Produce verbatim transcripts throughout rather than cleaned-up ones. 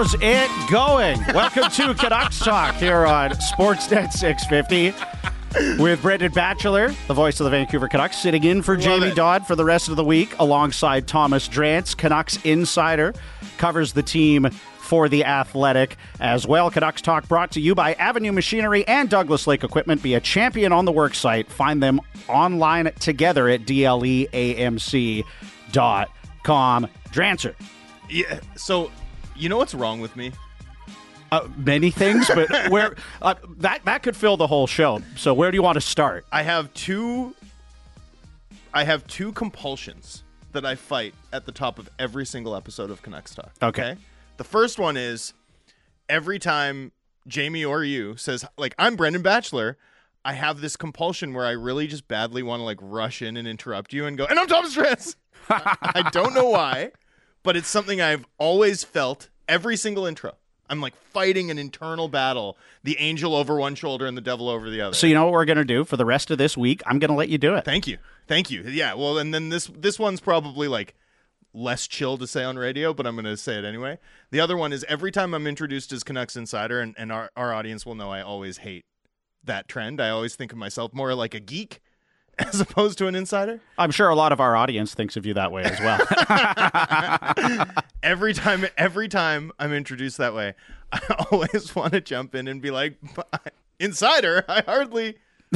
How's it going? Welcome to Canucks Talk here on Sportsnet six fifty with Brendan Batchelor, the voice of the Vancouver Canucks, sitting in for Love Jamie it. Dodd for the rest of the week alongside Thomas Drance, Canucks insider, covers the team for The Athletic as well. Canucks Talk brought to you by Avenue Machinery and Douglas Lake Equipment. Be a champion on the work site. Find them online together at D L E A M C dot com. Drancer. Yeah. So, you know what's wrong with me? Uh, many things, but where uh, that that could fill the whole show. So where do you want to start? I have two. I have two compulsions that I fight at the top of every single episode of Canucks Talk. Okay. The first one is every time Jamie or you says, like, I'm Brendan Batchelor, I have this compulsion where I really just badly want to, like, rush in and interrupt you and go, and I'm Thomas Drance. I don't know why, but it's something I've always felt every single intro. I'm, like, fighting an internal battle, the angel over one shoulder and the devil over the other. So you know what we're going to do for the rest of this week? I'm going to let you do it. Thank you. Thank you. Yeah, well, and then this this one's probably, like, less chill to say on radio, but I'm going to say it anyway. The other one is every time I'm introduced as Canucks Insider, and, and our, our audience will know I always hate that trend. I always think of myself more like a geek as opposed to an insider. I'm sure a lot of our audience thinks of you that way as well. every time every time I'm introduced that way, I always want to jump in and be like, Insider, I hardly...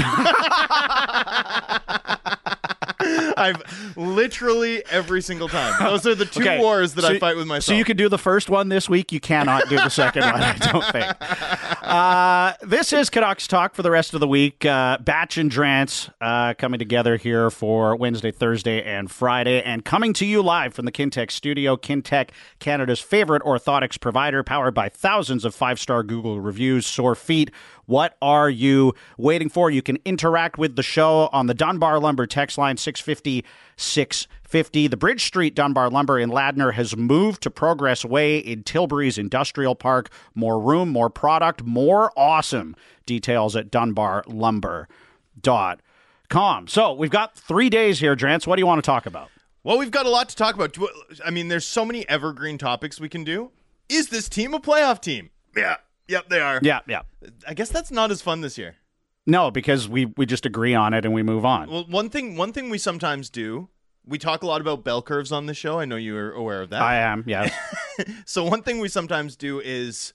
I've literally every single time. Those are the two Okay, wars that so- I fight with myself. So you can do the first one this week. You cannot do the second one, I don't think. Uh, this is Canucks Talk for the rest of the week. Uh, Batch and Drance uh, coming together here for Wednesday, Thursday, and Friday, and coming to you live from the Kintec studio. Kintec, Canada's favorite orthotics provider, powered by thousands of five-star Google reviews. Sore feet. What are you waiting for? You can interact with the show on the Dunbar Lumber text line, six fifty, six fifty. The Bridge Street Dunbar Lumber in Ladner has moved to Progress Way in Tilbury's Industrial Park. More room, more product, more awesome. Details at dunbar lumber dot com. So we've got three days here, Drance. What do you want to talk about? Well, we've got a lot to talk about. I mean, there's so many evergreen topics we can do. Is this team a playoff team? Yeah. Yep, they are. Yeah, yeah. I guess that's not as fun this year. No, because we, we just agree on it and we move on. Well, one thing one thing we sometimes do, we talk a lot about bell curves on the show. I know you're aware of that. I am, yes. So one thing we sometimes do is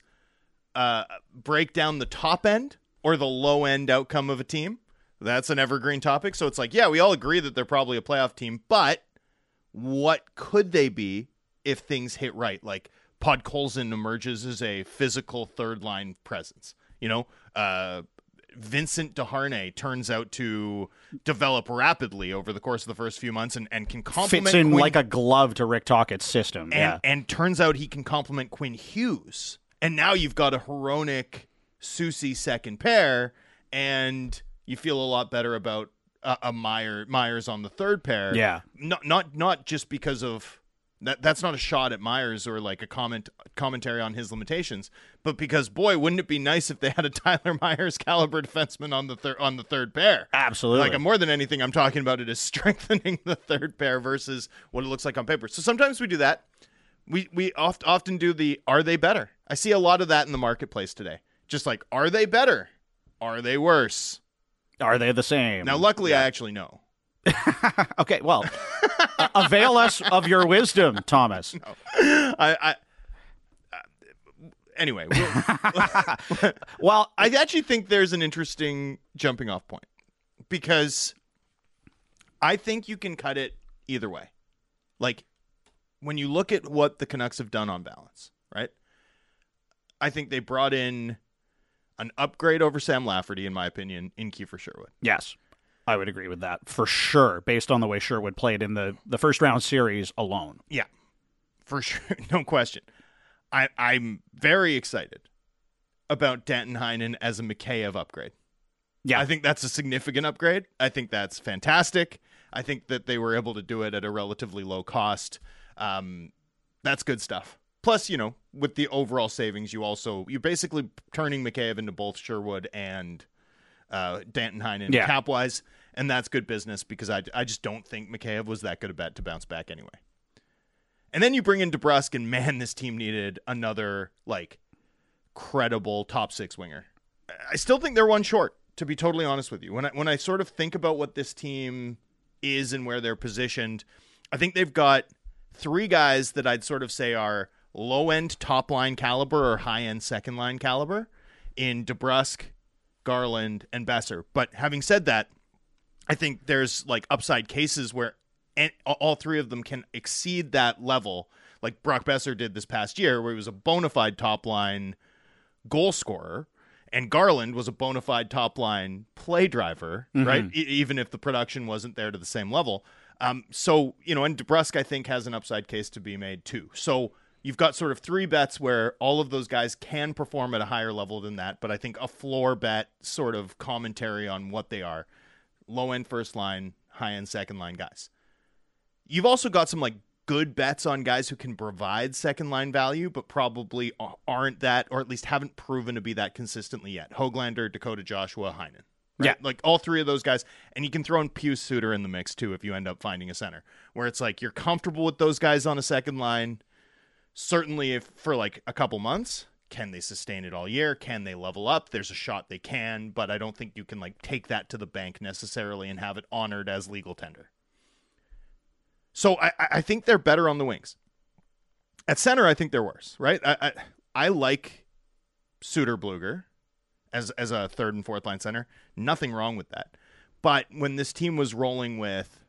uh, break down the top end or the low end outcome of a team. That's an evergreen topic. So it's like, yeah, we all agree that they're probably a playoff team, but what could they be if things hit right? Like, Podkolzin emerges as a physical third-line presence. You know, uh, Vincent Desharnais turns out to develop rapidly over the course of the first few months and, and can complement Fits in Quinn, like a glove to Rick Tockett's system. and, yeah. and turns out he can complement Quinn Hughes. And now you've got a Hronek, Soucy second pair, and you feel a lot better about uh, a Meyer, Myers on the third pair. Yeah. Not not not just because of... That that's not a shot at Myers or like a comment commentary on his limitations, but because, boy, wouldn't it be nice if they had a Tyler Myers caliber defenseman on the third on the third pair? Absolutely. Like, more than anything, I'm talking about it is strengthening the third pair versus what it looks like on paper. So sometimes we do that. We we oft, often do the are they better? I see a lot of that in the marketplace today. Just like, are they better? Are they worse? Are they the same? Now, luckily, I actually know. Okay, well, uh, avail us of your wisdom, Thomas. No. I, I uh, anyway. We'll, well, I actually think there's an interesting jumping off point because I think you can cut it either way. Like, when you look at what the Canucks have done on balance, right? I think they brought in an upgrade over Sam Lafferty, in my opinion, in Kiefer Sherwood. yes, I would agree with that for sure, based on the way Sherwood played in the, the first round series alone. Yeah, for sure. No question. I, I'm very excited about Danton Heinen as a Mikheyev upgrade. Yeah. I think that's a significant upgrade. I think that's fantastic. I think that they were able to do it at a relatively low cost. Um, that's good stuff. Plus, you know, with the overall savings, you also, you're basically turning Mikheyev into both Sherwood and uh, Danton Heinen yeah. cap-wise, and that's good business because I, I just don't think Mikheyev was that good a bet to bounce back anyway. And then you bring in DeBrusk, and man, this team needed another, like, credible top six winger. I still think they're one short, to be totally honest with you. When I, when I sort of think about what this team is and where they're positioned, I think they've got three guys that I'd sort of say are low-end top-line caliber or high-end second-line caliber in DeBrusk, Garland, and Besser. But having said that, I think there's, like, upside cases where and all three of them can exceed that level, like Brock Besser did this past year, where he was a bona fide top-line goal scorer, and Garland was a bona fide top-line play driver, mm-hmm. right? E- even if the production wasn't there to the same level. Um, so, you know, and DeBrusk, I think, has an upside case to be made, too. So you've got sort of three bets where all of those guys can perform at a higher level than that, but I think a floor bet sort of commentary on what they are. Low-end first-line, high-end second-line guys. You've also got some like good bets on guys who can provide second line value, but probably aren't that, or at least haven't proven to be that consistently yet. Höglander, Dakota Joshua, Heinen. Right? Yeah. Like all three of those guys. And you can throw in Pius Suter in the mix too if you end up finding a center, where it's like you're comfortable with those guys on a second line. Certainly if for like a couple months. Can they sustain it all year? Can they level up? There's a shot they can, but I don't think you can like take that to the bank necessarily and have it honored as legal tender. So I, I think they're better on the wings. At center, I think they're worse, right? I I, I like Suter Bluger as as a third and fourth line center. Nothing wrong with that. But when this team was rolling with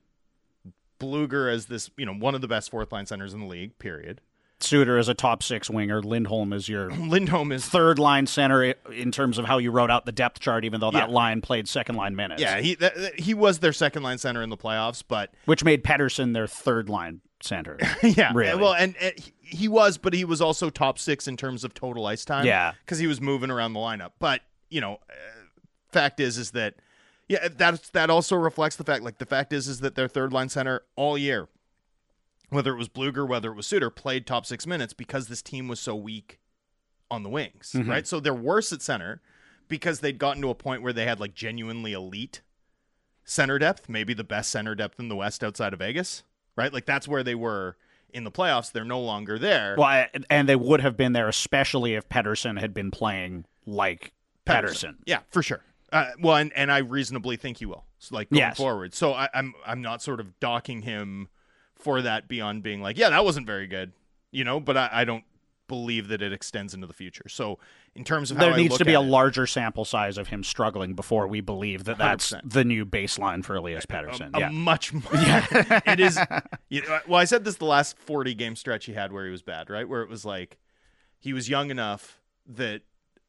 Bluger as this, you know, one of the best fourth line centers in the league, period. Suter is a top six winger. Lindholm is your Lindholm is third line center in terms of how you wrote out the depth chart, even though that yeah. line played second line minutes. Yeah, he that, he was their second line center in the playoffs, but which made Pettersson their third line center. yeah, really. Well, and, and he was, but he was also top six in terms of total ice time. Yeah, because he was moving around the lineup. But you know, uh, fact is, is that yeah, that that also reflects the fact. Like the fact is, is that their third line center all year, whether it was Bluger, whether it was Suter, played top six minutes because this team was so weak on the wings, mm-hmm. right? So they're worse at center because they'd gotten to a point where they had like genuinely elite center depth, maybe the best center depth in the West outside of Vegas, right? Like that's where they were in the playoffs. They're no longer there. Well, and they would have been there, especially if Pettersson had been playing like Pettersson. Pettersson. Yeah, for sure. Uh, well, and, and I reasonably think he will, so like going yes. forward. So I, I'm I'm not sort of docking him for that beyond being like, yeah, that wasn't very good, you know, but I, I don't believe that it extends into the future. So in terms of how there I needs look to be a it, larger sample size of him struggling before we believe that that's one hundred percent the new baseline for Elias Pettersson. A, yeah. a much more, yeah. It is. You know, well, I said this the last forty game stretch he had where he was bad, right? Where it was like he was young enough that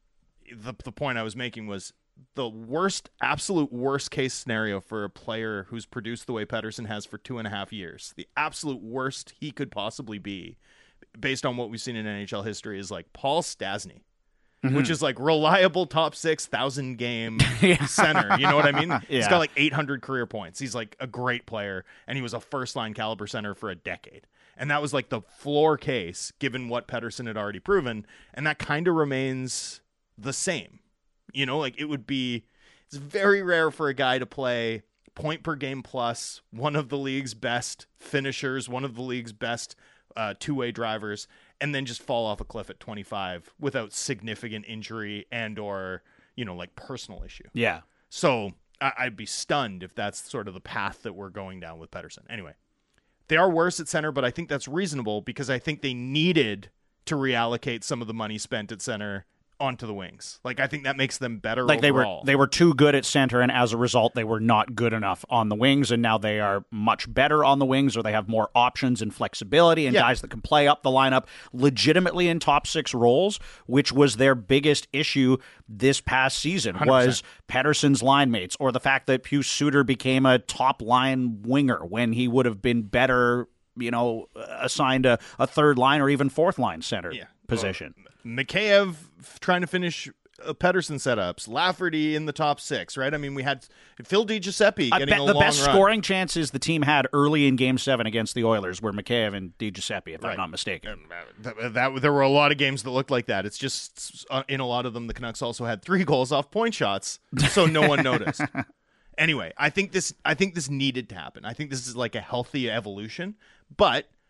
the the point I was making was the worst, absolute worst case scenario for a player who's produced the way Pettersson has for two and a half years. The absolute worst he could possibly be, based on what we've seen in N H L history, is like Paul Stastny, mm-hmm. which is like reliable top six thousand game yeah. center. You know what I mean? Yeah. He's got like eight hundred career points. He's like a great player, and he was a first line caliber center for a decade. And that was like the floor case, given what Pettersson had already proven, and that kind of remains the same. You know, like it would be, it's very rare for a guy to play point per game plus, one of the league's best finishers, one of the league's best uh, two-way drivers, and then just fall off a cliff at twenty-five without significant injury and or, you know, like personal issue. Yeah. So I- I'd be stunned if that's sort of the path that we're going down with Pettersson. Anyway, they are worse at center, but I think that's reasonable because I think they needed to reallocate some of the money spent at center onto the wings. Like I think that makes them better like overall. they were they were too good at center, and as a result they were not good enough on the wings, and now they are much better on the wings, or they have more options and flexibility and yeah. guys that can play up the lineup legitimately in top six roles, which was their biggest issue this past season. one hundred percent was Pettersson's line mates, or the fact that Pius Suter became a top line winger when he would have been better, you know, assigned a, a third line or even fourth line center yeah. position. Well, Mikheyev trying to finish uh, Pettersson setups, Lafferty in the top six, right? I mean, we had Phil DiGiuseppe getting bet a the long best run. scoring chances the team had early in Game Seven against the Oilers were Mikheyev and DiGiuseppe, if right. I'm not mistaken. That, that there were a lot of games that looked like that. It's just uh, in a lot of them, the Canucks also had three goals off point shots, so no one noticed. Anyway, I think this I think this needed to happen. I think this is like a healthy evolution, but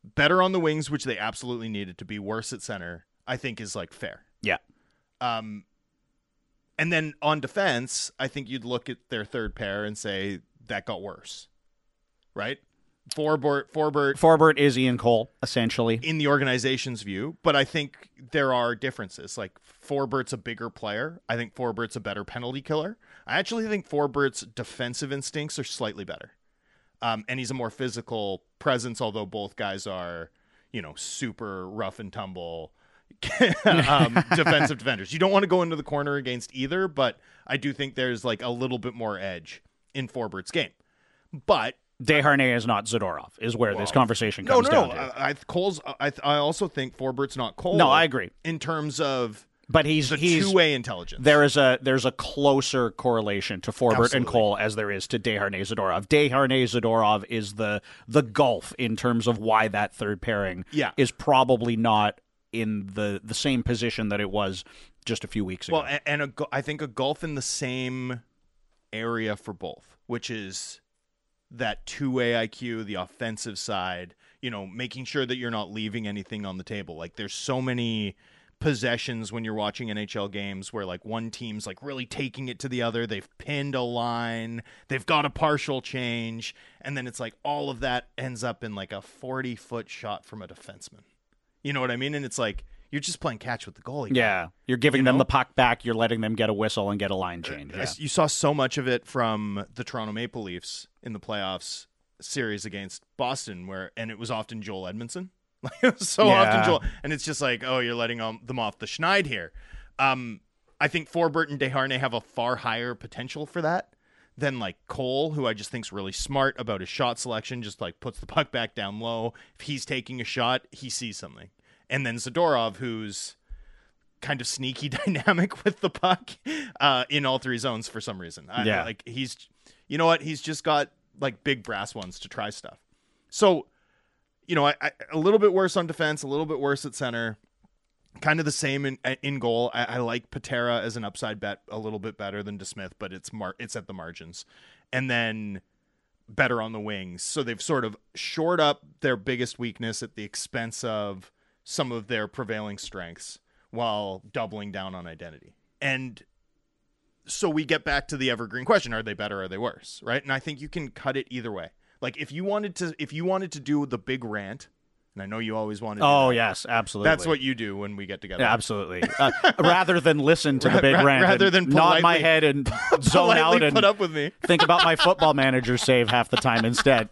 Better on the wings, which they absolutely needed to be. Worse at center, I think is like fair. Yeah. Um, and then on defense, I think you'd look at their third pair and say that got worse, right? Forbort, Forbort, Forbort is Ian Cole, essentially. in the organization's view, but I think there are differences. Like, Forbert's a bigger player. I think Forbert's a better penalty killer. I actually think Forbert's defensive instincts are slightly better. Um, and he's a more physical presence, although both guys are, you know, super rough and tumble um, defensive defenders. You don't want to go into the corner against either, but I do think there's like a little bit more edge in Forbert's game. But Desharnais is not Zadorov, is where well, this conversation no, comes no, down no. to. I, I, Cole's, I, I also think Forbert's not Cole. No, I agree. In terms of but he's the he's, two-way intelligence. There is a there's a closer correlation to Forbort Absolutely. and Cole as there is to Desharnais Zadorov. Desharnais Zadorov is the the gulf in terms of why that third pairing yeah. is probably not in the, the same position that it was just a few weeks ago. Well, and, and a, I think a gulf in the same area for both, which is that two-way I Q, the offensive side, you know, making sure that you're not leaving anything on the table. Like, there's so many possessions when you're watching N H L games where, like, one team's, like, really taking it to the other. They've pinned a line. They've got a partial change. And then it's like all of that ends up in, like, a forty-foot shot from a defenseman. You know what I mean? And it's like, you're just playing catch with the goalie. Yeah. You're giving you them know? the puck back. You're letting them get a whistle and get a line change. Yeah. You saw so much of it from the Toronto Maple Leafs in the playoffs series against Boston, where and it was often Joel Edmondson. Like, it was so yeah. often Joel. And it's just like, oh, you're letting um, them off the schneid here. Um, I think Forbort and Desharnais have a far higher potential for that than like Cole, who I just think's really smart about his shot selection, just like puts the puck back down low. If he's taking a shot, he sees something. And then Zadorov, who's kind of sneaky dynamic with the puck uh, in all three zones for some reason. I, yeah. Like he's, you know what? He's just got like big brass ones to try stuff. So, you know, I, I, a little bit worse on defense, a little bit worse at center. Kind of the same in in goal. I, I like Patera as an upside bet a little bit better than DeSmith, but it's mar- it's at the margins. And then better on the wings. So they've sort of shored up their biggest weakness at the expense of some of their prevailing strengths while doubling down on identity. And so we get back to the evergreen question, are they better or are they worse, right? And I think you can cut it either way. Like if you wanted to if you wanted to do the big rant, and I know you always want to do Oh, that. yes, absolutely. That's what you do when we get together. Yeah, absolutely. Uh, rather than listen to the big Ra- rant, rather and than nod my politely- head and zone out and put up with me. think about my football manager save half the time instead.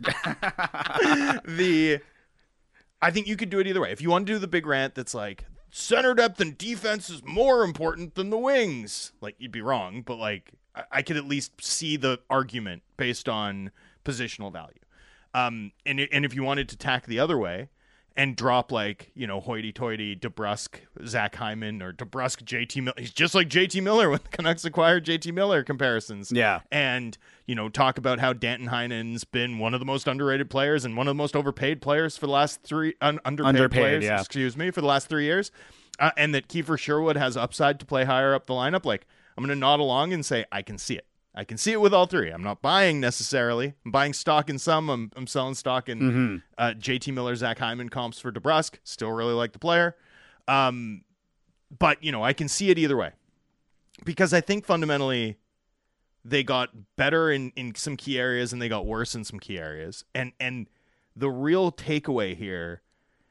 the I think you could do it either way. If you want to do the big rant that's like center depth and defense is more important than the wings, like you'd be wrong, but like I, I could at least see the argument based on positional value. Um, and and if you wanted to tack the other way and drop like, you know, hoity-toity DeBrusk, Zach Hyman, or DeBrusk, J T Miller. He's just like J T Miller when the Canucks acquired J T Miller comparisons. Yeah. And, you know, talk about how Danton Heinen's been one of the most underrated players and one of the most overpaid players for the last three, un- underpaid, Underpaid, players, yeah. excuse me, for the last three years. Uh, and that Kiefer Sherwood has upside to play higher up the lineup. Like, I'm going to nod along and say, I can see it. I can see it with all three. I'm not buying necessarily. I'm buying stock in some. I'm, I'm selling stock in Mm-hmm. uh, J T Miller, Zach Hyman comps for DeBrusk. Still really like the player. Um, but, you know, I can see it either way. Because I think fundamentally they got better in, in some key areas and they got worse in some key areas. And, and the real takeaway here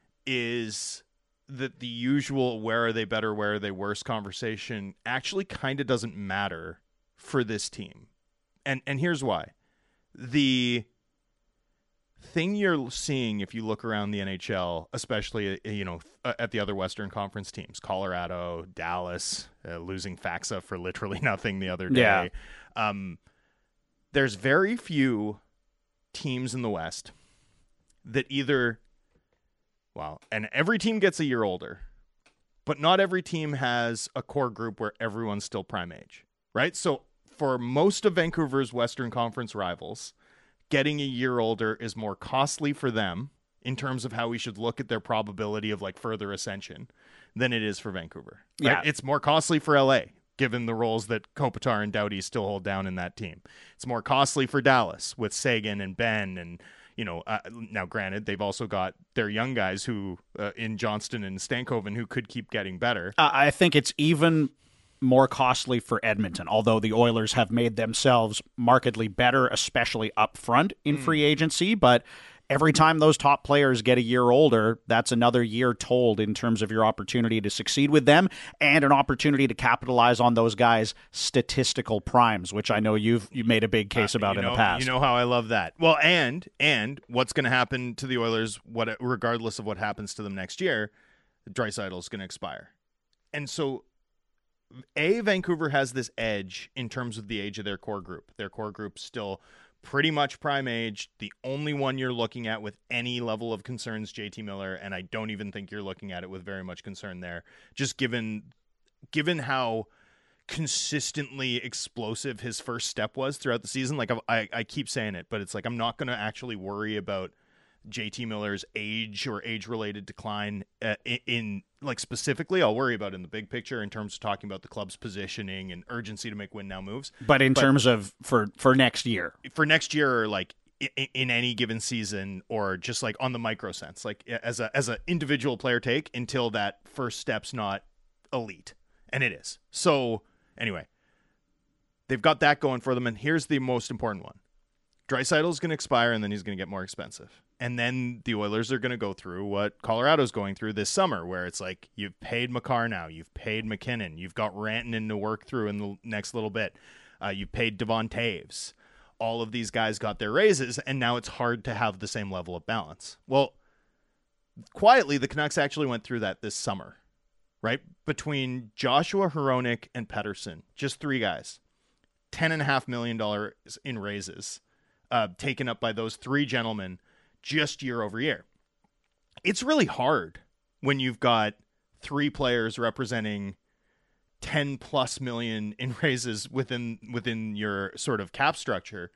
is that the usual where are they better, where are they worse conversation actually kind of doesn't matter for this team. And and here's why. The thing you're seeing if you look around the N H L, especially, you know, at the other Western Conference teams, Colorado, Dallas, uh, losing Faxa for literally nothing the other day. Yeah. Um, there's very few teams in the West that either, well, and every team gets a year older, but not every team has a core group where everyone's still prime age, right? So for most of Vancouver's Western Conference rivals, getting a year older is more costly for them in terms of how we should look at their probability of like further ascension than it is for Vancouver. Right? Yeah. It's more costly for L A, given the roles that Kopitar and Doughty still hold down in that team. It's more costly for Dallas with Sagan and Ben and, you know, uh, now granted, they've also got their young guys who uh, in Johnston and Stankoven who could keep getting better. Uh, I think it's even more costly for Edmonton, although the Oilers have made themselves markedly better, especially up front in mm. free agency. But every time those top players get a year older, that's another year told in terms of your opportunity to succeed with them and an opportunity to capitalize on those guys' statistical primes, which I know you've you made a big case uh, about you know, in the past. You know how I love that. Well, and and what's going to happen to the Oilers, what regardless of what happens to them next year, Draisaitl is going to expire. And so A, Vancouver has this edge in terms of the age of their core group. Their core group's still pretty much prime age. The only one you're looking at with any level of concern is J T Miller, and I don't even think you're looking at it with very much concern there, just given given how consistently explosive his first step was throughout the season. Like I, I keep saying it, but it's like I'm not going to actually worry about J T Miller's age or age-related decline uh, in, in like specifically. I'll worry about it in the big picture in terms of talking about the club's positioning and urgency to make win now moves. But in but terms of for for next year, for next year, or like in, in any given season, or just like on the micro sense, like as a as an individual player take until that first step's not elite, and it is. So anyway, they've got that going for them, and here's the most important one. Draisaitl is going to expire, and then he's going to get more expensive. And then the Oilers are going to go through what Colorado's going through this summer, where it's like you've paid Makar now, you've paid McKinnon, you've got Rantanen to work through in the next little bit. Uh, you paid Devon Taves. All of these guys got their raises, and now it's hard to have the same level of balance. Well, quietly, the Canucks actually went through that this summer, right? Between Joshua Hronek and Pettersson, just three guys, ten point five million dollars in raises uh, taken up by those three gentlemen just year over year. It's really hard when you've got three players representing ten plus million in raises within within your sort of cap structure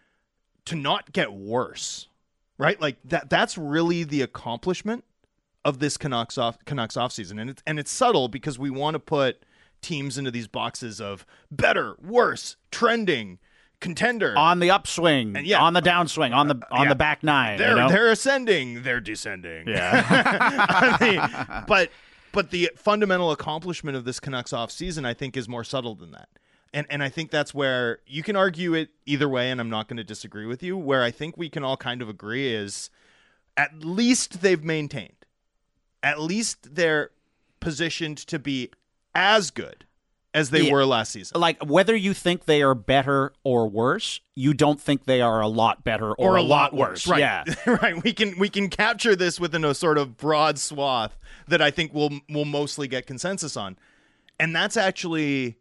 to not get worse, right? Like that that's really the accomplishment of this Canucks off Canucks offseason. And it's and it's subtle because we want to put teams into these boxes of better, worse, trending, contender, on the upswing, and yeah, on the downswing, on the on yeah, the back nine. They're you know? they're ascending, they're descending. Yeah. I mean, but but the fundamental accomplishment of this Canucks off season, I think, is more subtle than that. And and I think that's where you can argue it either way, and I'm not going to disagree with you. Where I think we can all kind of agree is at least they've maintained. At least they're positioned to be as good as they yeah. were last season. Like, whether you think they are better or worse, you don't think they are a lot better or, or a, a lot, lot worse. worse. Right. Yeah. Right. We can we can capture this within a sort of broad swath that I think we'll we'll mostly get consensus on. And that's actually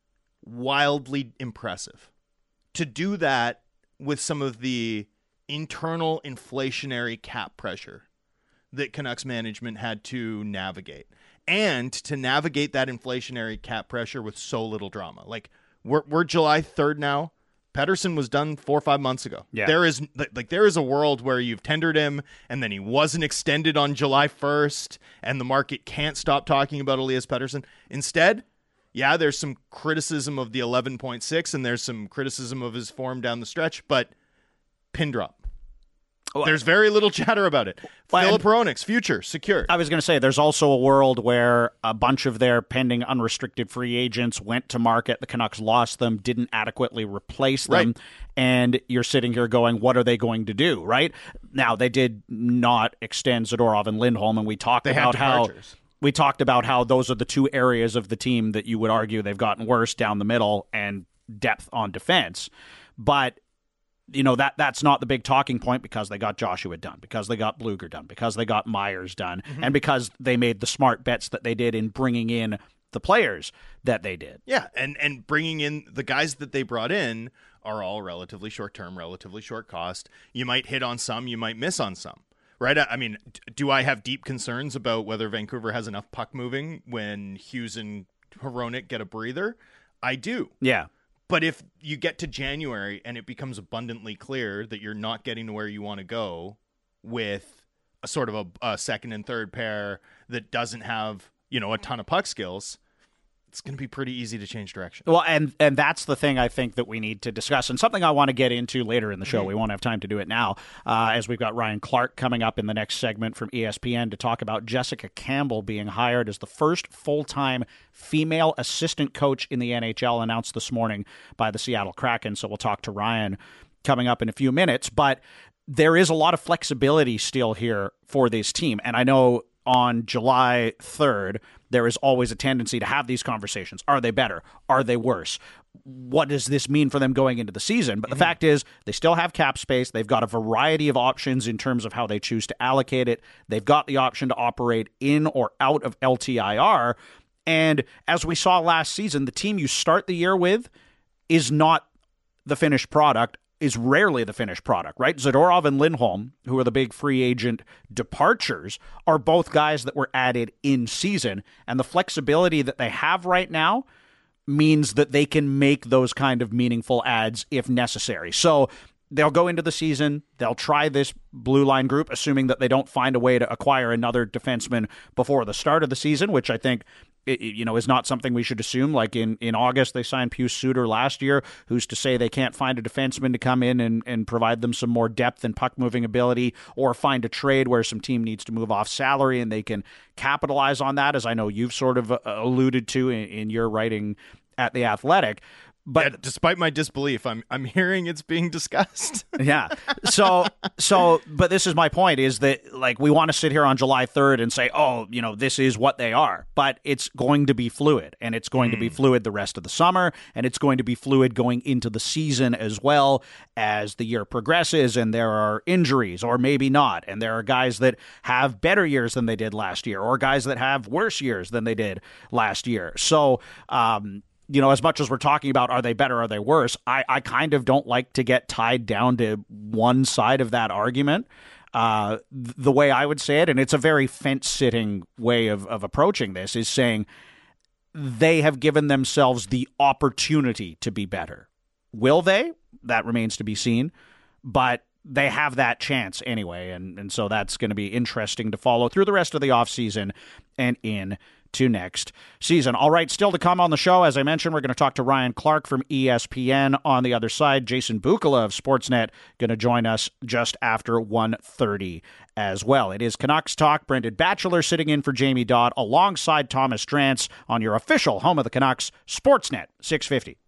wildly impressive. To do that with some of the internal inflationary cap pressure that Canucks management had to navigate. And to navigate that inflationary cap pressure with so little drama. Like, we're we're July third now. Pettersson was done four or five months ago. Yeah. There is like there is a world where you've tendered him, and then he wasn't extended on July first, and the market can't stop talking about Elias Pettersson. Instead, yeah, there's some criticism of the eleven point six, and there's some criticism of his form down the stretch, but pin drop. There's very little chatter about it. Filip Hronek's future secured. I was going to say, there's also a world where a bunch of their pending unrestricted free agents went to market. The Canucks lost them, didn't adequately replace them. Right. And you're sitting here going, what are they going to do, right? Now, they did not extend Zadorov and Lindholm, and we talked they about how... We talked about how those are the two areas of the team that you would argue they've gotten worse down the middle and depth on defense. But... You know, that that's not the big talking point because they got Joshua done, because they got Bluger done, because they got Myers done, mm-hmm. and because they made the smart bets that they did in bringing in the players that they did. Yeah, and, and bringing in the guys that they brought in are all relatively short-term, relatively short cost. You might hit on some, you might miss on some, right? I mean, do I have deep concerns about whether Vancouver has enough puck moving when Hughes and Hronek get a breather? I do. Yeah. But if you get to January and it becomes abundantly clear that you're not getting to where you want to go with a sort of a, a second and third pair that doesn't have, you know, a ton of puck skills, it's going to be pretty easy to change direction. Well, and and that's the thing I think that we need to discuss, and something I want to get into later in the show. Mm-hmm. We won't have time to do it now, uh, as we've got Ryan Clark coming up in the next segment from E S P N to talk about Jessica Campbell being hired as the first full-time female assistant coach in the N H L, announced this morning by the Seattle Kraken. So we'll talk to Ryan coming up in a few minutes, but there is a lot of flexibility still here for this team, and I know on July third, there is always a tendency to have these conversations. Are they better? Are they worse? What does this mean for them going into the season? But the mm-hmm. fact is, they still have cap space. They've got a variety of options in terms of how they choose to allocate it. They've got the option to operate in or out of L T I R. And as we saw last season, the team you start the year with is not the finished product, is rarely the finished product, right? Zadorov and Lindholm, who are the big free agent departures, are both guys that were added in season. And the flexibility that they have right now means that they can make those kind of meaningful adds if necessary. So they'll go into the season, they'll try this blue line group, assuming that they don't find a way to acquire another defenseman before the start of the season, which I think It, you know, is not something we should assume. Like in, in August, they signed Pius Suter last year. Who's to say they can't find a defenseman to come in and, and provide them some more depth and puck-moving ability, or find a trade where some team needs to move off salary and they can capitalize on that, as I know you've sort of uh, alluded to in, in your writing at The Athletic. But yeah, despite my disbelief, I'm I'm hearing it's being discussed. yeah. So so but this is my point, is that like we want to sit here on July third and say, oh, you know, this is what they are. But it's going to be fluid, and it's going mm. to be fluid the rest of the summer, and it's going to be fluid going into the season as well as the year progresses, and there are injuries or maybe not, and there are guys that have better years than they did last year, or guys that have worse years than they did last year. So um you know, as much as we're talking about are they better, are they worse, I, I kind of don't like to get tied down to one side of that argument. Uh, the way I would say it, and it's a very fence-sitting way of, of approaching this, is saying they have given themselves the opportunity to be better. Will they? That remains to be seen. But they have that chance anyway, and, and so that's going to be interesting to follow through the rest of the offseason and in to next season. All right, still to come on the show, as I mentioned, we're going to talk to Ryan Clark from E S P N. On the other side, Jason Bukala of Sportsnet going to join us just after one thirty as well. It is Canucks Talk. Brendan Batchelor sitting in for Jamie Dodd alongside Thomas Drance on your official home of the Canucks, Sportsnet six fifty.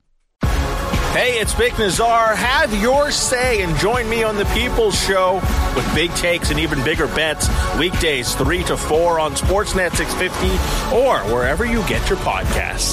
Hey, it's Vic Nazar. Have your say and join me on The People's Show with big takes and even bigger bets. Weekdays three to four on Sportsnet six fifty or wherever you get your podcasts.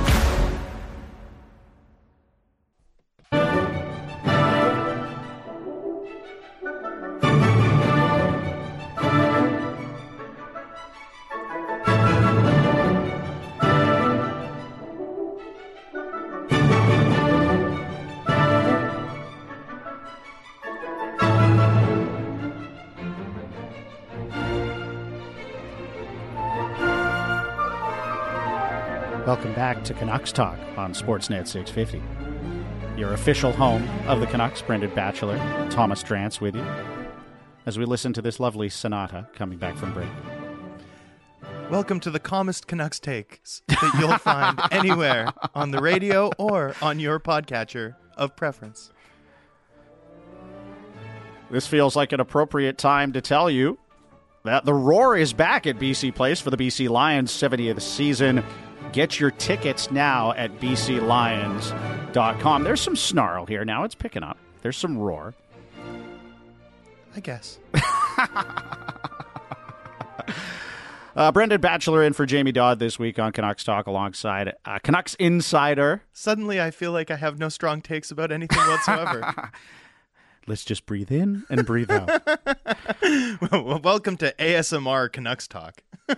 Welcome back to Canucks Talk on Sportsnet six fifty. Your official home of the Canucks. Brendan Batchelor, Thomas Drance with you as we listen to this lovely sonata coming back from break. Welcome to the calmest Canucks takes that you'll find anywhere on the radio or on your podcatcher of preference. This feels like an appropriate time to tell you that the Roar is back at B C Place for the B C Lions' seventieth season. Get your tickets now at b c lions dot com. There's some snarl here now. It's picking up. There's some roar. I guess. uh, Brendan Batchelor in for Jamie Dodd this week on Canucks Talk alongside uh, Canucks Insider. Suddenly I feel like I have no strong takes about anything whatsoever. Let's just breathe in and breathe out. Well, welcome to A S M R Canucks Talk. uh,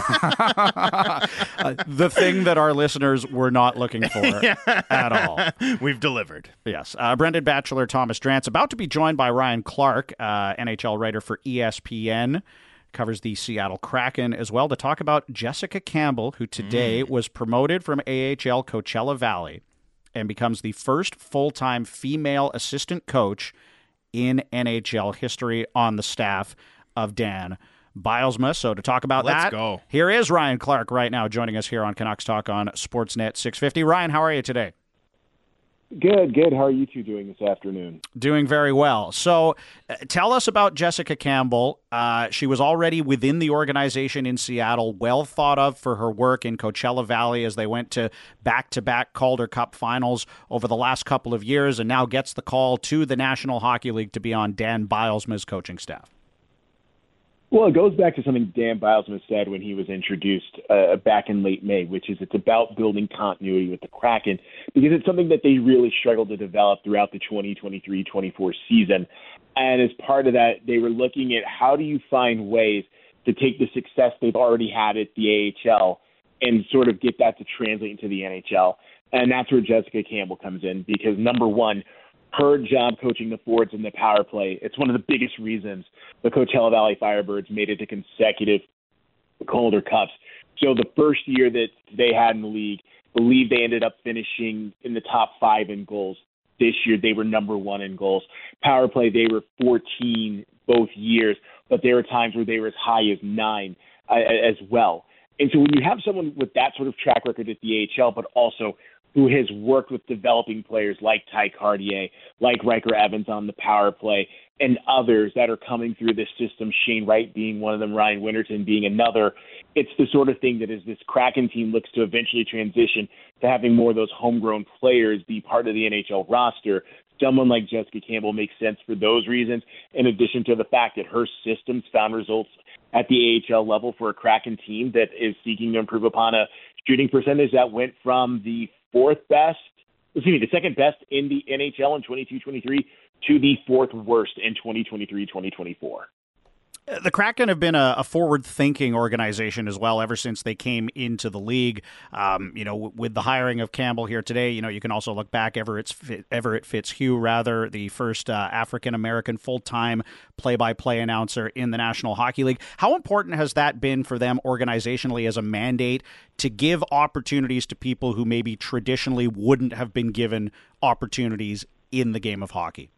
the thing that our listeners were not looking for yeah. at all. We've delivered. Yes. Uh, Brendan Batchelor, Thomas Drance, about to be joined by Ryan Clark, uh, N H L writer for E S P N, covers the Seattle Kraken as well, to talk about Jessica Campbell, who today mm. was promoted from A H L Coachella Valley and becomes the first full-time female assistant coach in N H L history on the staff of Dan Bylsma. So to talk about Let's that, go. Here is Ryan Clark right now joining us here on Canucks Talk on Sportsnet six fifty. Ryan, how are you today? Good, good. How are you two doing this afternoon? Doing very well. So uh, tell us about Jessica Campbell. Uh, she was already within the organization in Seattle, well thought of for her work in Coachella Valley as they went to back-to-back Calder Cup finals over the last couple of years, and now gets the call to the National Hockey League to be on Dan Bylsma's coaching staff. Well, it goes back to something Dan Bylsma said when he was introduced uh, back in late May, which is it's about building continuity with the Kraken, because it's something that they really struggled to develop throughout the twenty twenty-three twenty-four season. And as part of that, they were looking at how do you find ways to take the success they've already had at the A H L and sort of get that to translate into the N H L. And that's where Jessica Campbell comes in, because number one, her job coaching the forwards in the power play, it's one of the biggest reasons the Coachella Valley Firebirds made it to consecutive Calder Cups. So the first year that they had in the league, I believe they ended up finishing in the top five in goals. This year, they were number one in goals. Power play, they were fourteen both years, but there were times where they were as high as nine uh, as well. And so when you have someone with that sort of track record at the A H L, but also who has worked with developing players like Ty Cartier, like Riker Evans on the power play, and others that are coming through this system, Shane Wright being one of them, Ryan Winterton being another. It's the sort of thing that as this Kraken team looks to eventually transition to having more of those homegrown players be part of the N H L roster, someone like Jessica Campbell makes sense for those reasons, in addition to the fact that her systems found results at the A H L level for a Kraken team that is seeking to improve upon a shooting percentage that went from the fourth best, excuse me, the second best in the N H L in twenty-two twenty-three to the fourth worst in twenty twenty-three twenty twenty-four. The Kraken have been a, a forward-thinking organization as well ever since they came into the league. Um, you know, w- with the hiring of Campbell here today, you know, you can also look back Everett, Everett Fitzhugh, rather, the first uh, African-American full-time play-by-play announcer in the National Hockey League. How important has that been for them organizationally as a mandate to give opportunities to people who maybe traditionally wouldn't have been given opportunities in the game of hockey?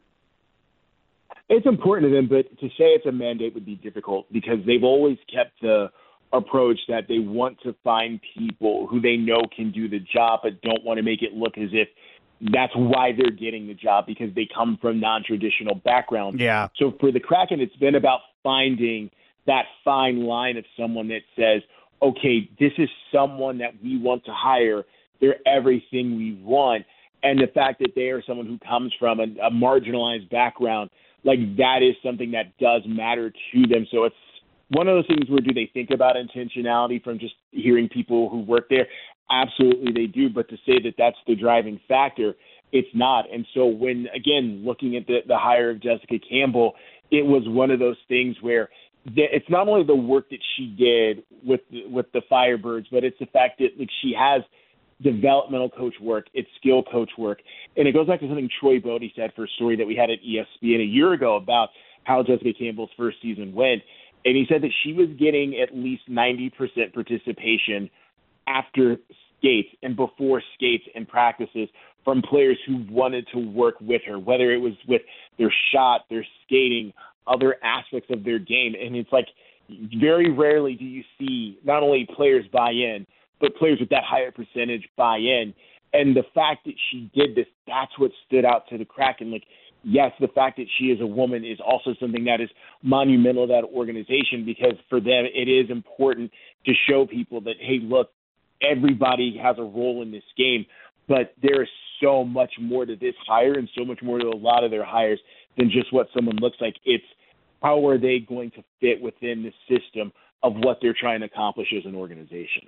It's important to them, but to say it's a mandate would be difficult because they've always kept the approach that they want to find people who they know can do the job, but don't want to make it look as if that's why they're getting the job, because they come from non-traditional backgrounds. Yeah. So for the Kraken, it's been about finding that fine line of someone that says, okay, this is someone that we want to hire. They're everything we want. And the fact that they are someone who comes from a, a marginalized background, like that is something that does matter to them. So it's one of those things where do they think about intentionality from just hearing people who work there? Absolutely they do. But to say that that's the driving factor, it's not. And so when, again, looking at the, the hire of Jessica Campbell, it was one of those things where it's not only the work that she did with the, with the Firebirds, but it's the fact that like, she has developmental coach work, it's skill coach work. And it goes back to something Troy Bodie said for a story that we had at E S P N a year ago about how Jessica Campbell's first season went. And he said that she was getting at least ninety percent participation after skates and before skates and practices from players who wanted to work with her, whether it was with their shot, their skating, other aspects of their game. And it's like very rarely do you see not only players buy in, but players with that higher percentage buy in. And the fact that she did this, that's what stood out to the Kraken. Like, yes, the fact that she is a woman is also something that is monumental to that organization, because for them, it is important to show people that, hey, look, everybody has a role in this game, but there is so much more to this hire and so much more to a lot of their hires than just what someone looks like. It's how are they going to fit within the system of what they're trying to accomplish as an organization.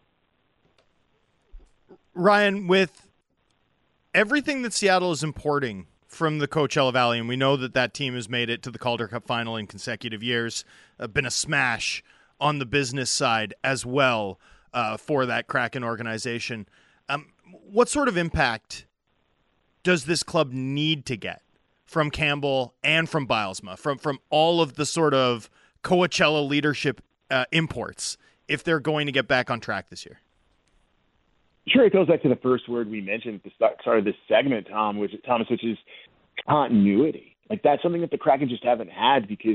Ryan, with everything that Seattle is importing from the Coachella Valley, and we know that that team has made it to the Calder Cup final in consecutive years, uh, been a smash on the business side as well uh, for that Kraken organization. Um, what sort of impact does this club need to get from Campbell and from Bylsma, from, from all of the sort of Coachella leadership uh, imports, if they're going to get back on track this year? Sure, it goes back to the first word we mentioned at the start of this segment, Tom, which Thomas, which is continuity. Like that's something that the Kraken just haven't had, because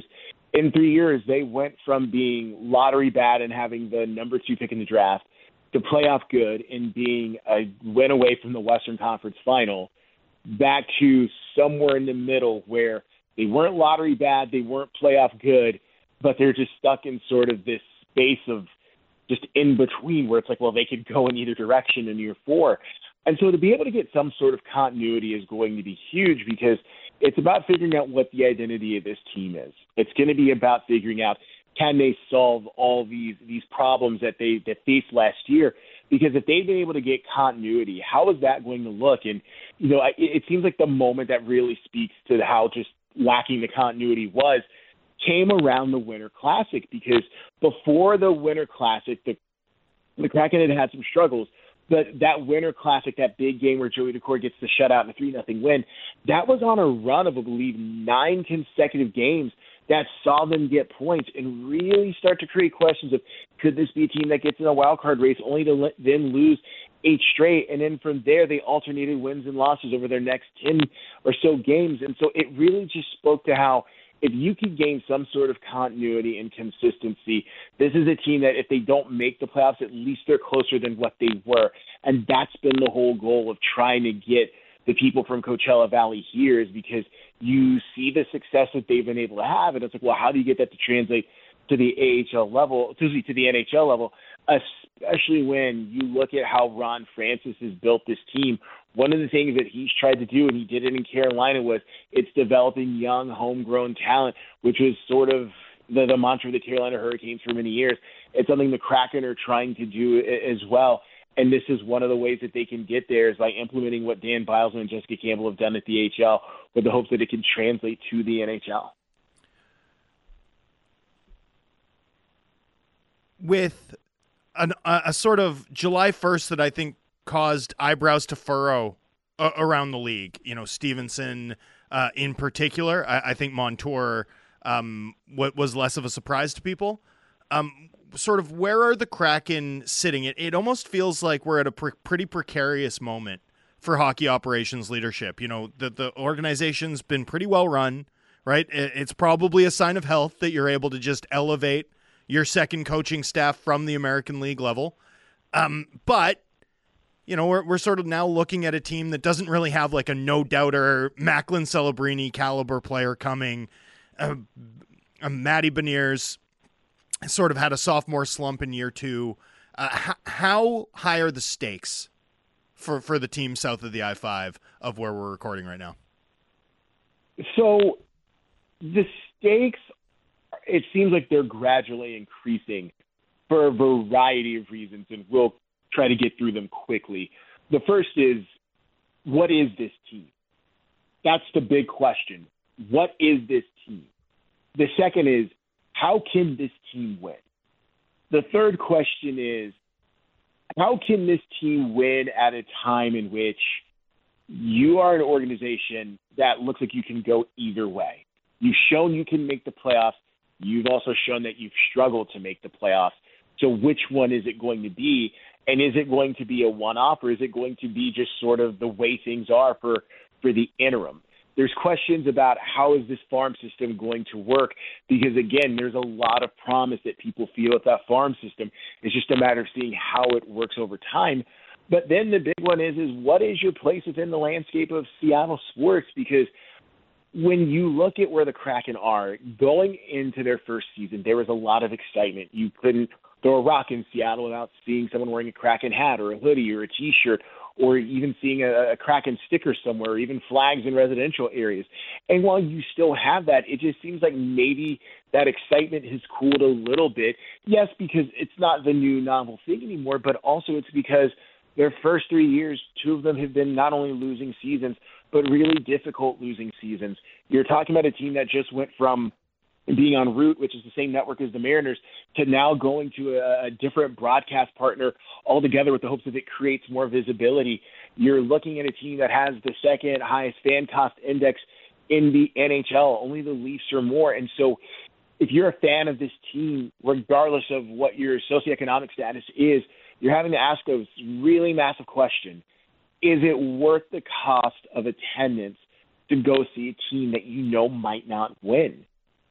in three years, they went from being lottery bad and having the number two pick in the draft to playoff good and being a win away from the Western Conference final back to somewhere in the middle where they weren't lottery bad, they weren't playoff good, but they're just stuck in sort of this space of just in between where it's like, well, they could go in either direction in year four. And so to be able to get some sort of continuity is going to be huge because it's about figuring out what the identity of this team is. It's going to be about figuring out, can they solve all these these problems that they that faced last year? Because if they've been able to get continuity, how is that going to look? And, you know, it, it seems like the moment that really speaks to how just lacking the continuity was came around the Winter Classic, because before the Winter Classic, the, the Kraken had had some struggles. But that Winter Classic, that big game where Joey Daccord gets the shutout and a three nothing win, that was on a run of, I believe, nine consecutive games that saw them get points and really start to create questions of, could this be a team that gets in a wild card race only to let, then lose eight straight? And then from there, they alternated wins and losses over their next ten or so games. And so it really just spoke to how, if you could gain some sort of continuity and consistency, this is a team that if they don't make the playoffs, at least they're closer than what they were. And that's been the whole goal of trying to get the people from Coachella Valley here, is because you see the success that they've been able to have. And it's like, well, how do you get that to translate to the A H L level, to the N H L level, especially when you look at how Ron Francis has built this team? One of the things that he's tried to do, and he did it in Carolina, was it's developing young, homegrown talent, which was sort of the, the mantra of the Carolina Hurricanes for many years. It's something the Kraken are trying to do as well. And this is one of the ways that they can get there, is by implementing what Dan Bilesman and Jessica Campbell have done at the A H L, with the hopes that it can translate to the N H L. With an, a, a sort of July first that I think caused eyebrows to furrow uh, around the league, you know, Stevenson uh, in particular, I, I think Montour um, what was less of a surprise to people. Um, sort of, where are the Kraken sitting? It, it almost feels like we're at a pre- pretty precarious moment for hockey operations leadership. You know, the, the organization's been pretty well run, right? It, it's probably a sign of health that you're able to just elevate your second coaching staff from the American League level. Um, but, you know, we're we're sort of now looking at a team that doesn't really have like a no-doubter Macklin Celebrini caliber player coming. Uh, uh, Matty Beniers sort of had a sophomore slump in year two. Uh, h- how high are the stakes for, for the team south of the I five of where we're recording right now? So the stakes, it seems like they're gradually increasing for a variety of reasons, and we'll try to get through them quickly. The first is, what is this team? That's the big question. What is this team? The second is, how can this team win? The third question is, how can this team win at a time in which you are an organization that looks like you can go either way? You've shown you can make the playoffs. You've also shown that you've struggled to make the playoffs. So which one is it going to be? And is it going to be a one-off, or is it going to be just sort of the way things are for, for the interim? There's questions about how is this farm system going to work, because, again, there's a lot of promise that people feel with that farm system. It's just a matter of seeing how it works over time. But then the big one is, is what is your place within the landscape of Seattle sports? Because when you look at where the Kraken are, going into their first season, there was a lot of excitement. You couldn't throw a rock in Seattle without seeing someone wearing a Kraken hat or a hoodie or a T-shirt, or even seeing a, a Kraken sticker somewhere, or even flags in residential areas. And while you still have that, it just seems like maybe that excitement has cooled a little bit. Yes, because it's not the new novel thing anymore, but also it's because their first three years, two of them have been not only losing seasons, but really difficult losing seasons. You're talking about a team that just went from being on Root, which is the same network as the Mariners, to now going to a, a different broadcast partner altogether with the hopes that it creates more visibility. You're looking at a team that has the second highest fan cost index in the N H L. Only the Leafs are more. And so if you're a fan of this team, regardless of what your socioeconomic status is, you're having to ask a really massive question. Is it worth the cost of attendance to go see a team that you know might not win?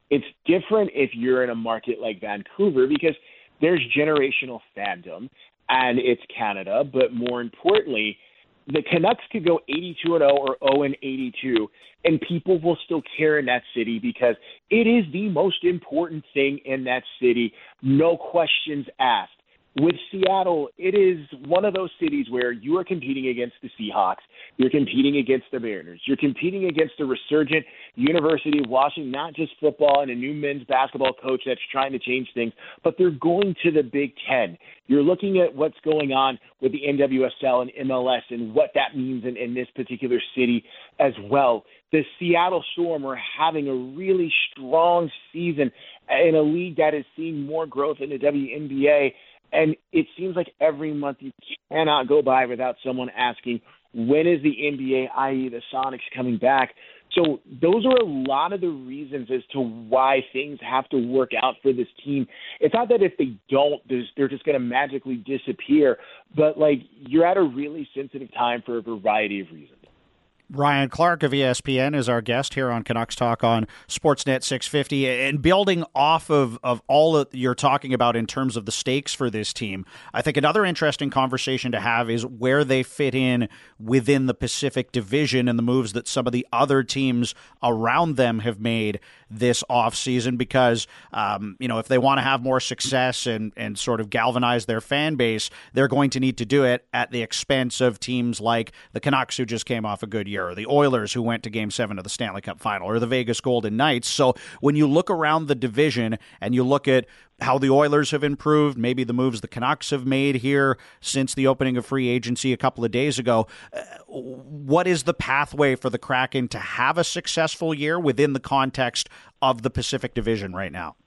It's different if you're in a market like Vancouver because there's generational fandom and it's Canada, but more importantly, the Canucks could go eighty-two and oh or oh and eighty-two, and people will still care in that city because it is the most important thing in that city, no questions asked. With Seattle, it is one of those cities where you are competing against the Seahawks, you're competing against the Mariners, you're competing against the resurgent University of Washington, not just football and a new men's basketball coach that's trying to change things, but they're going to the Big Ten. You're looking at what's going on with the N W S L and M L S and what that means in, in this particular city as well. The Seattle Storm are having a really strong season in a league that is seeing more growth in the W N B A. And it seems like every month you cannot go by without someone asking, when is the N B A, that is the Sonics, coming back? So those are a lot of the reasons as to why things have to work out for this team. It's not that if they don't, they're just going to magically disappear, but like you're at a really sensitive time for a variety of reasons. Ryan Clark of E S P N is our guest here on Canucks Talk on Sportsnet six fifty. And building off of, of all that you're talking about in terms of the stakes for this team, I think another interesting conversation to have is where they fit in within the Pacific Division and the moves that some of the other teams around them have made this offseason. Because, um, you know, if they want to have more success and, and sort of galvanize their fan base, they're going to need to do it at the expense of teams like the Canucks, who just came off a good year, or the Oilers, who went to Game seven of the Stanley Cup Final, or the Vegas Golden Knights. So when you look around the division and you look at how the Oilers have improved, maybe the moves the Canucks have made here since the opening of free agency a couple of days ago, uh, what is the pathway for the Kraken to have a successful year within the context of the Pacific Division right now?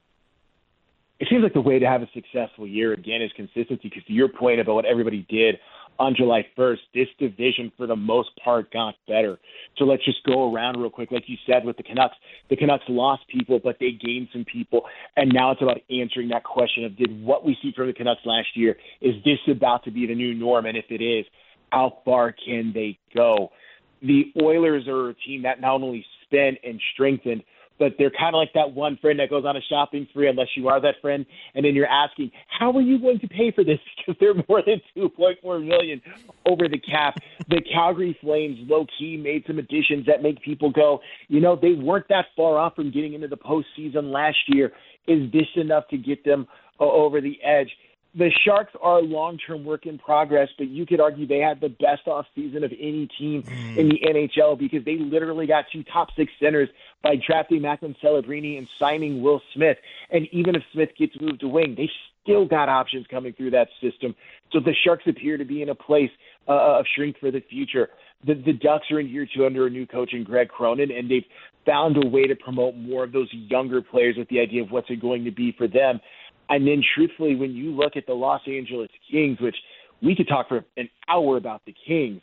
It seems like the way to have a successful year, again, is consistency, because to your point about what everybody did on July first, this division for the most part got better. So let's just go around real quick. Like you said with the Canucks, the Canucks lost people, but they gained some people. And now it's about answering that question of, did what we see from the Canucks last year, is this about to be the new norm? And if it is, how far can they go? The Oilers are a team that not only spent and strengthened, but they're kind of like that one friend that goes on a shopping spree, unless you are that friend, and then you're asking, how are you going to pay for this? Because they're more than two point four million dollars over the cap. The Calgary Flames, low-key, made some additions that make people go, you know, they weren't that far off from getting into the postseason last year. Is this enough to get them uh, over the edge? The Sharks are a long-term work in progress, but you could argue they had the best offseason of any team mm. in the N H L, because they literally got two top six centers by drafting Macklin Celebrini and signing Will Smith. And even if Smith gets moved to wing, they still got options coming through that system. So the Sharks appear to be in a place uh, of strength for the future. The, the Ducks are in year two under a new coach in Greg Cronin, and they've found a way to promote more of those younger players with the idea of what's it going to be for them. And then, truthfully, when you look at the Los Angeles Kings, which we could talk for an hour about the Kings,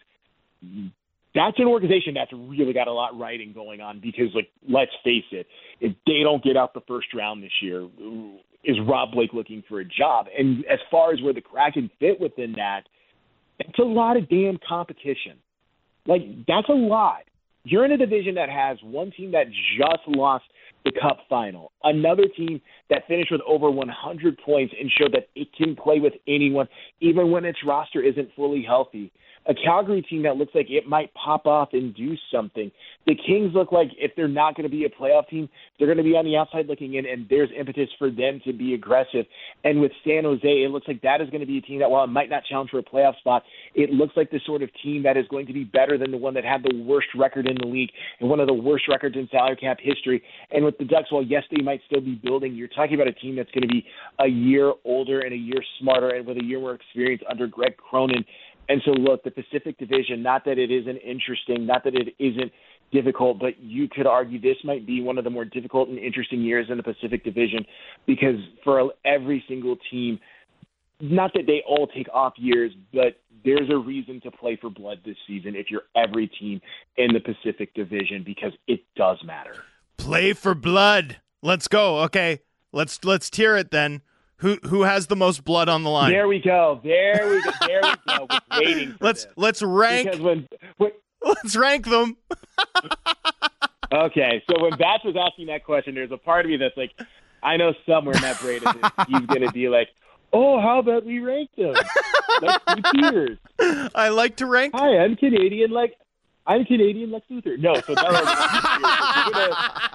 that's an organization that's really got a lot writing going on, because, like, let's face it, if they don't get out the first round this year, is Rob Blake looking for a job? And as far as where the Kraken fit within that, it's a lot of damn competition. Like, that's a lot. You're in a division that has one team that just lost the Cup final, another team that finished with over one hundred points and showed that it can play with anyone, even when its roster isn't fully healthy. A Calgary team that looks like it might pop off and do something. The Kings look like, if they're not going to be a playoff team, they're going to be on the outside looking in, and there's impetus for them to be aggressive. And with San Jose, it looks like that is going to be a team that, while it might not challenge for a playoff spot, it looks like the sort of team that is going to be better than the one that had the worst record in the league and one of the worst records in salary cap history. And with the Ducks, while yes, they might still be building, you're talking about a team that's going to be a year older and a year smarter and with a year more experience under Greg Cronin. And so, look, the Pacific Division, not that it isn't interesting, not that it isn't difficult, but you could argue this might be one of the more difficult and interesting years in the Pacific Division, because for every single team, not that they all take off years, but there's a reason to play for blood this season if you're every team in the Pacific Division, because it does matter. Play for blood. Let's go. Okay, let's let's tier it then. Who who has the most blood on the line? There we go. There we go. There we go. We're waiting for let's this. let's rank. Because when, when let's rank them. Okay, so when Batch was asking that question, there's a part of me that's like, I know somewhere in that brain he's going to be like, oh, how about we rank them? Like two tiers. I like to rank. Hi, I'm Canadian, like, I'm Canadian Lex Luthor. No, so now we're gonna,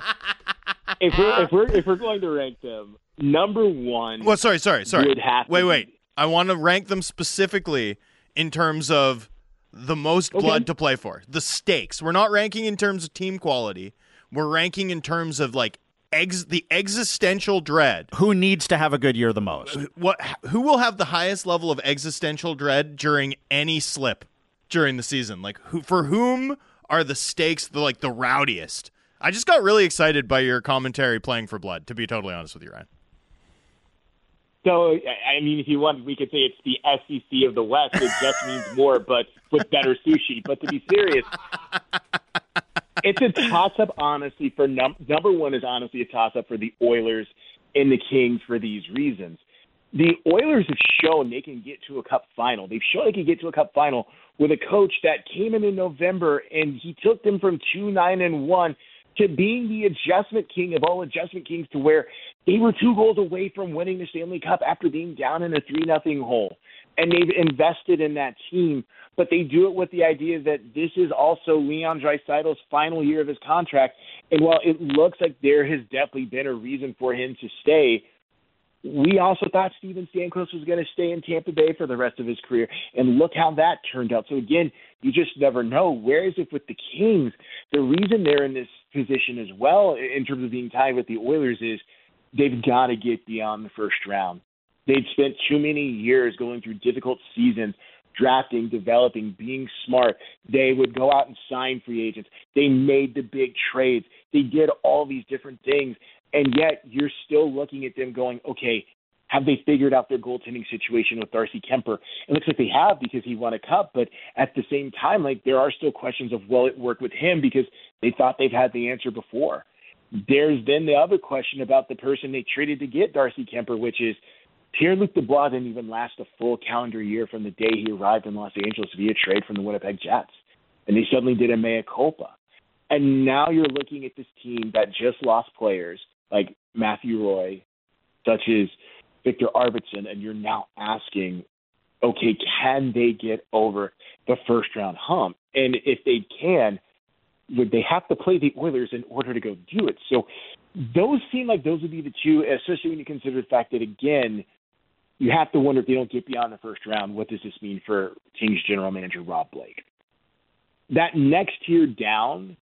if we're if we're if we're going to rank them, number one. Well, sorry, sorry, sorry. Would have to wait, be- wait. I want to rank them specifically in terms of the most Okay. blood to play for. The stakes. We're not ranking in terms of team quality. We're ranking in terms of like ex- the existential dread. Who needs to have a good year the most? What? Who will have the highest level of existential dread during any slip during the season? Like, who for whom are the stakes the like the rowdiest? I just got really excited by your commentary playing for blood. To be totally honest with you, Ryan. So, I I mean, if you want, we could say it's the S E C of the West. It just means more, but with better sushi. But to be serious, it's a toss-up, honestly, for num- number one is honestly a toss-up for the Oilers and the Kings for these reasons. The Oilers have shown they can get to a cup final. They've shown they can get to a cup final with a coach that came in in November, and he took them from two nine and one to being the adjustment king of all adjustment kings, to where they were two goals away from winning the Stanley Cup after being down in a three nothing hole. And they've invested in that team, but they do it with the idea that this is also Leon Draisaitl's final year of his contract. And while it looks like there has definitely been a reason for him to stay, we also thought Steven Stamkos was going to stay in Tampa Bay for the rest of his career, and look how that turned out. So again, you just never know. Whereas if with the Kings, the reason they're in this position as well in terms of being tied with the Oilers is they've got to get beyond the first round. They'd spent too many years going through difficult seasons, drafting, developing, being smart. They would go out and sign free agents. They made the big trades. They did all these different things. And yet you're still looking at them going, okay, have they figured out their goaltending situation with Darcy Kemper? It looks like they have, because he won a cup. But at the same time, like, there are still questions of, will it work with him, because they thought they've had the answer before. There's then the other question about the person they traded to get Darcy Kemper, which is Pierre-Luc Dubois didn't even last a full calendar year from the day he arrived in Los Angeles via trade from the Winnipeg Jets. And they suddenly did a mea culpa. And now you're looking at this team that just lost players like Matthew Roy, such as Victor Arvidsson, and you're now asking, okay, can they get over the first-round hump? And if they can, would they have to play the Oilers in order to go do it? So those seem like those would be the two, especially when you consider the fact that, again, you have to wonder if they don't get beyond the first round, what does this mean for Kings general manager Rob Blake? That next tier down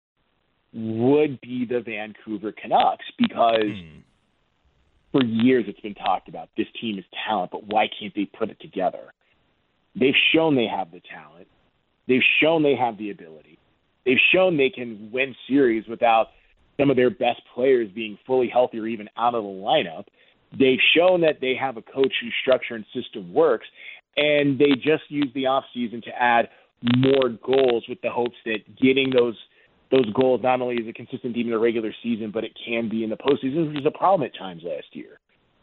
would be the Vancouver Canucks, because Mm. for years it's been talked about this team is talent, but why can't they put it together? They've shown they have the talent. They've shown they have the ability. They've shown they can win series without some of their best players being fully healthy or even out of the lineup. They've shown that they have a coach whose structure and system works, and they just use the offseason to add more goals with the hopes that getting those those goals not only is a consistent team in the regular season, but it can be in the postseason, which was a problem at times last year.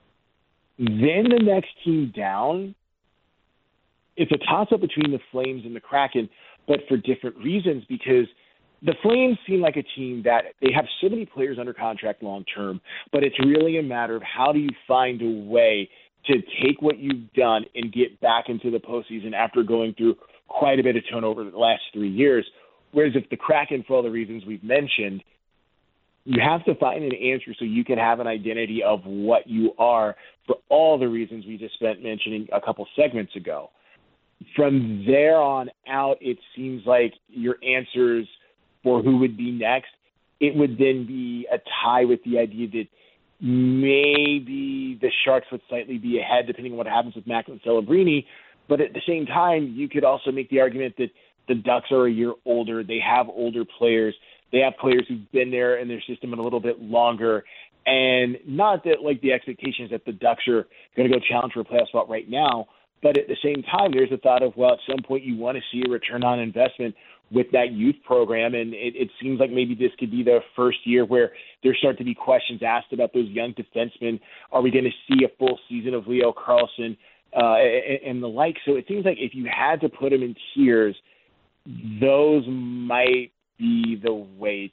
Then the next team down, it's a toss-up between the Flames and the Kraken, but for different reasons, because the Flames seem like a team that they have so many players under contract long-term, but it's really a matter of how do you find a way to take what you've done and get back into the postseason after going through quite a bit of turnover the last three years. Whereas if the Kraken, for all the reasons we've mentioned, you have to find an answer so you can have an identity of what you are for all the reasons we just spent mentioning a couple segments ago. From there on out, it seems like your answers for who would be next, it would then be a tie with the idea that maybe the Sharks would slightly be ahead depending on what happens with Macklin Celebrini. But at the same time, you could also make the argument that the Ducks are a year older. They have older players. They have players who've been there in their system a little bit longer. And not that, like, the expectation is that the Ducks are going to go challenge for a playoff spot right now, but at the same time, there's a thought of, well, at some point you want to see a return on investment with that youth program, and it, it seems like maybe this could be the first year where there start to be questions asked about those young defensemen. Are we going to see a full season of Leo Carlsson uh, and, and the like? So it seems like if you had to put them in tiers, those might be the way to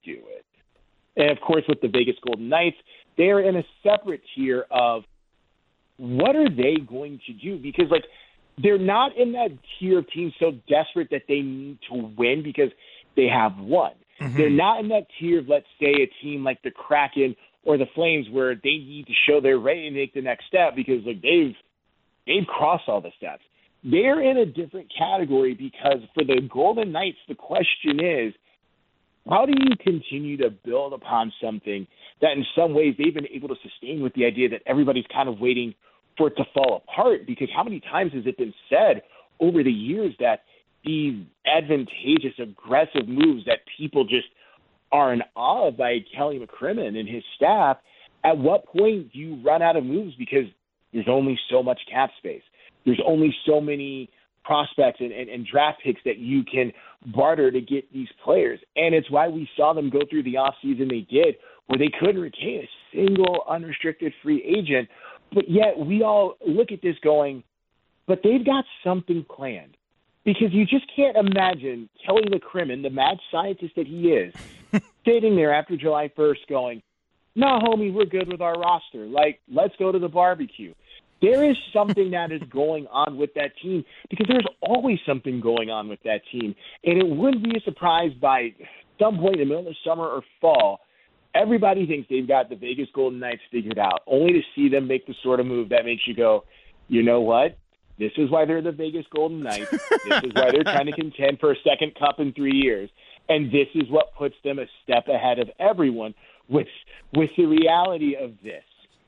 do it. And, of course, with the Vegas Golden Knights, they're in a separate tier of what are they going to do? Because, like, they're not in that tier of teams so desperate that they need to win because they have won. Mm-hmm. They're not in that tier of, let's say, a team like the Kraken or the Flames where they need to show they're ready to make the next step because, like, they've they've crossed all the steps. They're in a different category because for the Golden Knights, the question is, how do you continue to build upon something that in some ways they've been able to sustain with the idea that everybody's kind of waiting for it to fall apart? Because how many times has it been said over the years that these advantageous, aggressive moves that people just are in awe of by Kelly McCrimmon and his staff, at what point do you run out of moves because there's only so much cap space? There's only so many prospects and, and, and draft picks that you can barter to get these players. And it's why we saw them go through the offseason they did, where they couldn't retain a single unrestricted free agent. But yet we all look at this going, but they've got something planned. Because you just can't imagine Kelly McCrimmon, the mad scientist that he is, sitting there after July first going, no, homie, we're good with our roster. Like, let's go to the barbecue. There is something that is going on with that team because there's always something going on with that team. And it wouldn't be a surprise by some point in the middle of summer or fall, everybody thinks they've got the Vegas Golden Knights figured out, only to see them make the sort of move that makes you go, you know what? This is why they're the Vegas Golden Knights. This is why they're trying to contend for a second cup in three years. And this is what puts them a step ahead of everyone with, with the reality of this.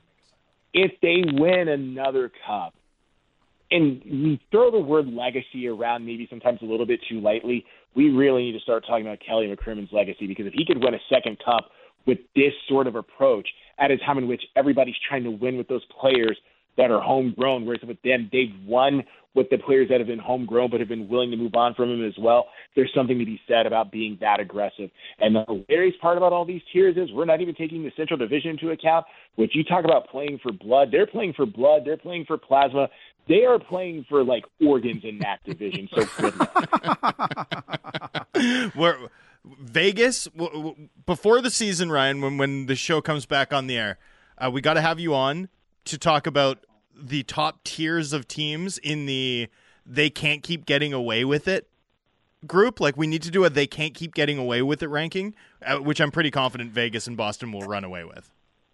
If they win another cup, and we throw the word legacy around maybe sometimes a little bit too lightly, we really need to start talking about Kelly McCrimmon's legacy, because if he could win a second cup with this sort of approach at a time in which everybody's trying to win with those players that are homegrown, whereas with them, they've won with the players that have been homegrown but have been willing to move on from him as well. There's something to be said about being that aggressive. And the hilarious part about all these tiers is we're not even taking the Central Division into account, which you talk about playing for blood. They're playing for blood. They're playing for plasma. They are playing for, like, organs in that division. So good luck. We're, Vegas, w- w- before the season, Ryan, when, when the show comes back on the air, uh, we got to have you on to talk about the top tiers of teams in the they can't keep getting away with it group. Like, we need to do a they can't keep getting away with it ranking, uh, which I'm pretty confident Vegas and Boston will run away with.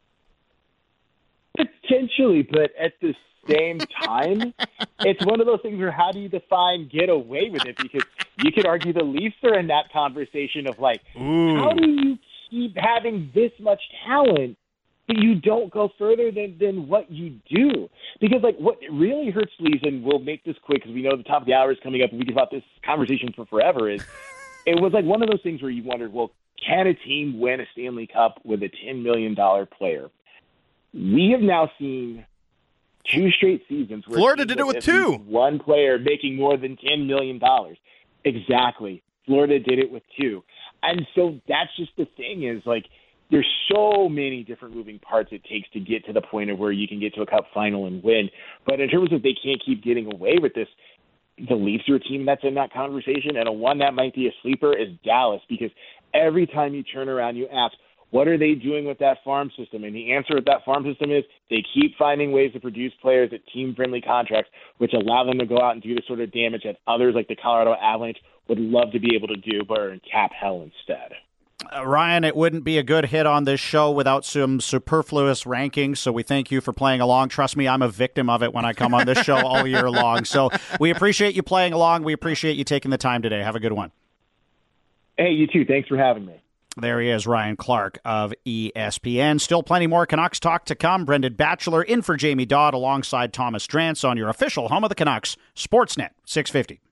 Potentially, but at the same time, it's one of those things where how do you define get away with it? Because you could argue the Leafs are in that conversation of, like, Ooh. How do you keep having this much talent but you don't go further than, than what you do? Because, like, what really hurts Leafs, and we'll make this quick because we know the top of the hour is coming up and we can have this conversation for forever, is it was like one of those things where you wondered, well, can a team win a Stanley Cup with a ten million dollars player? We have now seen two straight seasons where Florida did it with two. One player making more than ten million dollars. Exactly. Florida did it with two. And so that's just the thing is, like, there's so many different moving parts it takes to get to the point of where you can get to a cup final and win. But in terms of they can't keep getting away with this, the Leafs are a team that's in that conversation, and a one that might be a sleeper is Dallas, because every time you turn around, you ask, what are they doing with that farm system? And the answer with that farm system is they keep finding ways to produce players at team-friendly contracts, which allow them to go out and do the sort of damage that others like the Colorado Avalanche would love to be able to do, but are in cap hell instead. Uh, Ryan, it wouldn't be a good hit on this show without some superfluous rankings, so we thank you for playing along. Trust me, I'm a victim of it when I come on this show all year long. So we appreciate you playing along. We appreciate you taking the time today. Have a good one. Hey, you too. Thanks for having me. There he is, Ryan Clark of E S P N. Still plenty more Canucks talk to come. Brendan Batchelor in for Jamie Dodd alongside Thomas Drance on your official home of the Canucks, Sportsnet six fifty.